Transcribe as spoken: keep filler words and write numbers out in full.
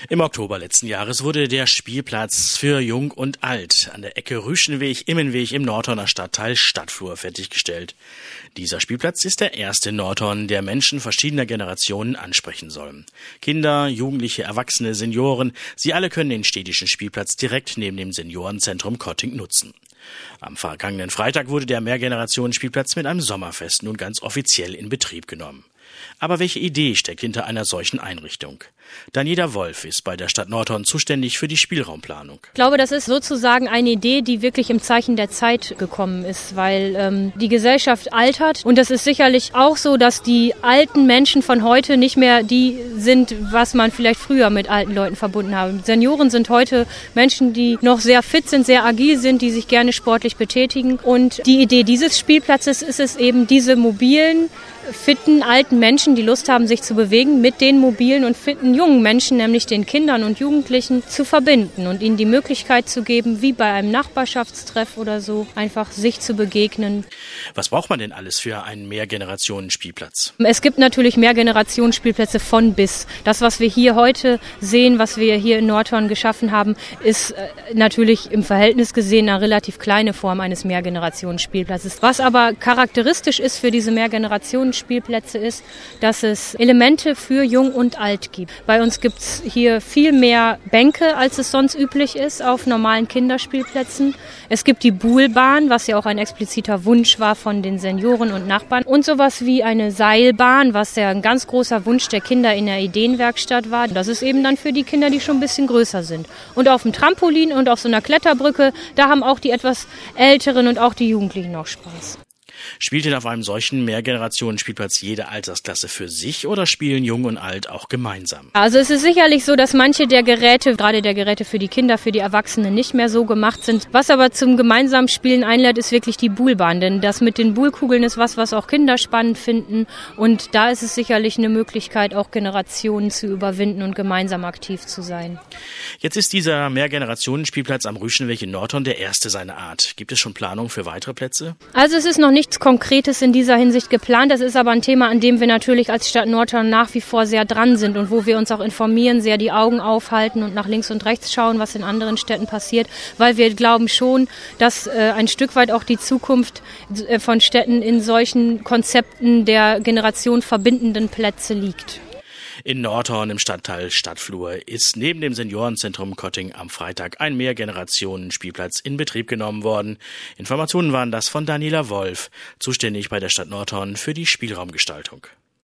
Im Oktober letzten Jahres wurde der Spielplatz für Jung und Alt an der Ecke Rüschenweg-Immenweg im Nordhorner Stadtteil Stadtflur fertiggestellt. Dieser Spielplatz ist der erste in Nordhorn, der Menschen verschiedener Generationen ansprechen soll. Kinder, Jugendliche, Erwachsene, Senioren, sie alle können den städtischen Spielplatz direkt neben dem Seniorenzentrum Kotting nutzen. Am vergangenen Freitag wurde der Mehrgenerationen-Spielplatz mit einem Sommerfest nun ganz offiziell in Betrieb genommen. Aber welche Idee steckt hinter einer solchen Einrichtung? Daniela Wolf ist bei der Stadt Nordhorn zuständig für die Spielraumplanung. Ich glaube, das ist sozusagen eine Idee, die wirklich im Zeichen der Zeit gekommen ist, weil ähm, die Gesellschaft altert. Und das ist sicherlich auch so, dass die alten Menschen von heute nicht mehr die sind, was man vielleicht früher mit alten Leuten verbunden hat. Senioren sind heute Menschen, die noch sehr fit sind, sehr agil sind, die sich gerne sportlich betätigen. Und die Idee dieses Spielplatzes ist es eben, diese mobilen, fitten, alten Menschen, die Lust haben, sich zu bewegen, mit den mobilen und fitten jungen Menschen, nämlich den Kindern und Jugendlichen, zu verbinden und ihnen die Möglichkeit zu geben, wie bei einem Nachbarschaftstreff oder so, einfach sich zu begegnen. Was braucht man denn alles für einen Mehrgenerationen-Spielplatz? Es gibt natürlich Mehrgenerationen-Spielplätze von bis. Das, was wir hier heute sehen, was wir hier in Nordhorn geschaffen haben, ist natürlich im Verhältnis gesehen eine relativ kleine Form eines Mehrgenerationen-Spielplatzes. Was aber charakteristisch ist für diese Mehrgenerationen Spielplätze ist, dass es Elemente für Jung und Alt gibt. Bei uns gibt es hier viel mehr Bänke, als es sonst üblich ist auf normalen Kinderspielplätzen. Es gibt die Buhlbahn, was ja auch ein expliziter Wunsch war von den Senioren und Nachbarn. Und sowas wie eine Seilbahn, was ja ein ganz großer Wunsch der Kinder in der Ideenwerkstatt war. Das ist eben dann für die Kinder, die schon ein bisschen größer sind. Und auf dem Trampolin und auf so einer Kletterbrücke, da haben auch die etwas Älteren und auch die Jugendlichen auch Spaß. Spielt denn auf einem solchen Mehrgenerationen-Spielplatz jede Altersklasse für sich oder spielen Jung und Alt auch gemeinsam? Also es ist sicherlich so, dass manche der Geräte, gerade der Geräte für die Kinder, für die Erwachsenen nicht mehr so gemacht sind. Was aber zum gemeinsamen Spielen einlädt, ist wirklich die Buhlbahn. Denn das mit den Buhlkugeln ist was, was auch Kinder spannend finden. Und da ist es sicherlich eine Möglichkeit, auch Generationen zu überwinden und gemeinsam aktiv zu sein. Jetzt ist dieser Mehrgenerationen-Spielplatz am Rüschenweg in Nordhorn der erste seiner Art. Gibt es schon Planung für weitere Plätze? Also es ist noch nichts Konkretes in dieser Hinsicht geplant. Das ist aber ein Thema, an dem wir natürlich als Stadt Nordhorn nach wie vor sehr dran sind und wo wir uns auch informieren, sehr die Augen aufhalten und nach links und rechts schauen, was in anderen Städten passiert, weil wir glauben schon, dass äh, ein Stück weit auch die Zukunft äh, von Städten in solchen Konzepten der Generation verbindenden Plätze liegt. In Nordhorn im Stadtteil Stadtflur ist neben dem Seniorenzentrum Kotting am Freitag ein Mehrgenerationen-Spielplatz in Betrieb genommen worden. Informationen waren das von Daniela Wolf, zuständig bei der Stadt Nordhorn für die Spielraumgestaltung.